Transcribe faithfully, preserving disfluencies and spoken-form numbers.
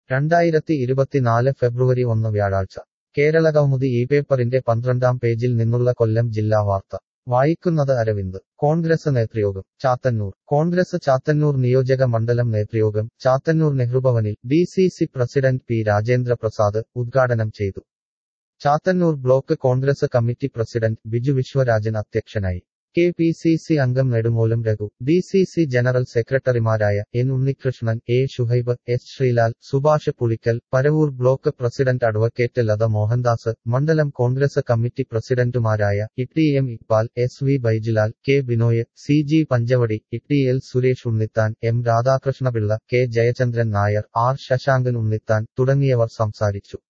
രണ്ടായിരത്തി ഇരുപത്തിനാല് ഫെബ്രുവരി ഒന്ന് വ്യാഴാഴ്ച കേരളകൗമുദി ഈ പേപ്പറിന്റെ പന്ത്രണ്ടാം പേജിൽ നിന്നുള്ള കൊല്ലം ജില്ലാ വാർത്ത വായിക്കുന്നത് അരവിന്ദ്. കോൺഗ്രസ് നേതൃയോഗം ചാത്തന്നൂർ. കോൺഗ്രസ് ചാത്തന്നൂർ നിയോജക മണ്ഡലം നേതൃയോഗം ചാത്തന്നൂർ നെഹ്റുഭവനിൽ D C C president P Rajendra Prasad ഉദ്ഘാടനം ചെയ്തു. Chathannoor block Congress committee president Biju Viswarajan അധ്യക്ഷനായി. കെ പി സി സി അംഗം Nedumoolam Raghu, D C C general സെക്രട്ടറിമാരായ N Unnikrishnan, A Shuhaib, S Sreelal, Subhash Pulikkal, Paravur block president advocate Latha Mohandas, മണ്ഡലം കോൺഗ്രസ് കമ്മിറ്റി പ്രസിഡന്റുമാരായ E M Iqbal, S V Baijilal, K Binoy, C G Panchavadi, E L Suresh Unnithan, M Radhakrishna Pillai, K Jayachandran Nair, R Sasankan Unnithan തുടങ്ങിയവർ സംസാരിച്ചു.